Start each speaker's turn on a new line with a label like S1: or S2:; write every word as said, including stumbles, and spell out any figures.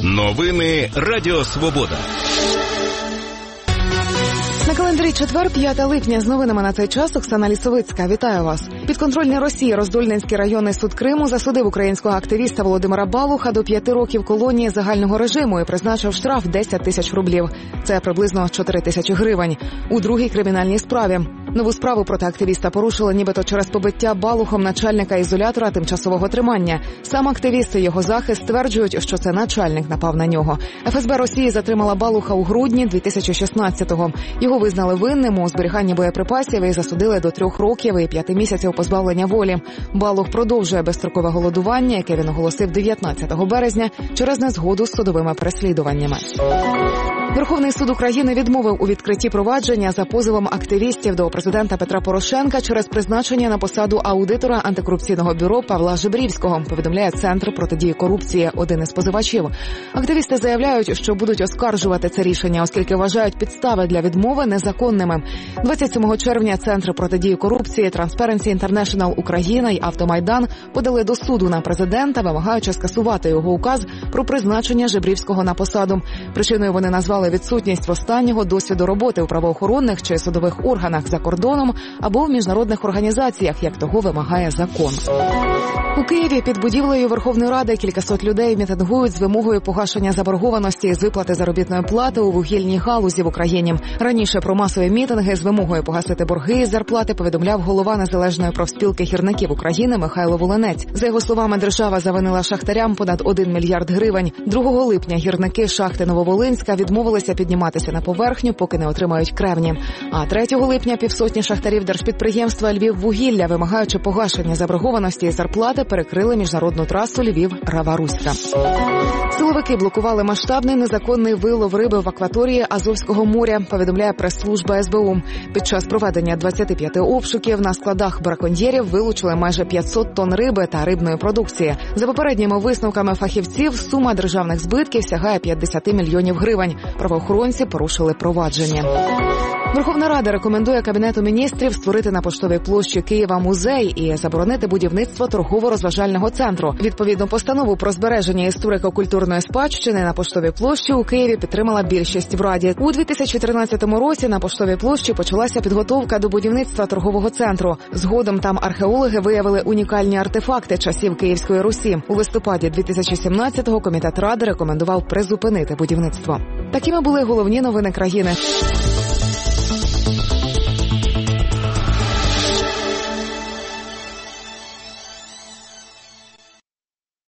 S1: Новини Радіо Свобода.
S2: На календарі четвер, п'яте липня. З новинами на цей час Оксана Лісовицька. Вітаю вас. Підконтрольний Росії Роздольненський районний суд Криму засудив українського активіста Володимира Балуха до п'яти років колонії загального режиму і призначив штраф десять тисяч рублів. Це приблизно чотири тисячі гривень. У другій кримінальній справі. Нову справу проти активіста порушили нібито через побиття Балухом начальника ізолятора тимчасового тримання. Сам активіст і його захист стверджують, що це начальник напав на нього. еф ес бе Росії затримала Балуха у грудні дві тисячі шістнадцятого. Його визнали винним у зберіганні боєприпасів і засудили до трьох років і п'яти місяців позбавлення волі. Балух продовжує безстрокове голодування, яке він оголосив дев'ятнадцятого березня через незгоду з судовими переслідуваннями. Верховний суд України відмовив у відкритті провадження за позовом активістів до президента Петра Порошенка через призначення на посаду аудитора антикорупційного бюро Павла Жебрівського, повідомляє Центр протидії корупції, один із позивачів. Активісти заявляють, що будуть оскаржувати це рішення, оскільки вважають підстави для відмови незаконними. двадцять сьомого червня Центр протидії корупції, Transparency International Україна й Автомайдан подали до суду на президента, вимагаючи скасувати його указ про призначення Жебрівського на посаду. Причиною вони назвали відсутність в останнього досвіду роботи у правоохоронних чи судових органах за кордоном або в міжнародних організаціях, як того вимагає закон. У Києві під будівлею Верховної Ради кількасот людей мітингують з вимогою погашення заборгованості з виплати заробітної плати у вугільній галузі в Україні. Раніше про масові мітинги з вимогою погасити борги з зарплати повідомляв голова Незалежної профспілки гірників України Михайло Волинець. За його словами, держава завинила шахтарям понад один мільярд гривень. другого липня гірники шахти Нововолинська відмовилися підніматися на поверхню, поки не отримають кремні. А третього липня півсотні шахтарів держпідприємства «Львіввугілля», вимагаючи погашення заборгованості і зарплати, перекрили міжнародну трасу Львів-Рава-Руська. Силовики блокували масштабний незаконний вилов риби в акваторії Азовського моря, повідомляє прес-служба ес бе у. Під час проведення двадцяти п'яти обшуків на складах браконьєрів вилучили майже п'ятсот тонн риби та рибної продукції. За попередніми висновками фахівців, сума державних збитків сягає п'ятдесят мільйонів гривень. Правоохоронці порушили провадження. Верховна Рада рекомендує Кабінету міністрів створити на Поштовій площі Києва музей і заборонити будівництво торгово-розважального центру. Відповідну постанову про збереження історико-культурної спадщини на Поштовій площі у Києві підтримала більшість в Раді. У дві тисячі тринадцятому році на Поштовій площі почалася підготовка до будівництва торгового центру. Згодом там археологи виявили унікальні артефакти часів Київської Русі. У листопаді дві тисячі сімнадцятого Комітет Ради рекомендував призупинити будівництво. Такими були головні новини країни.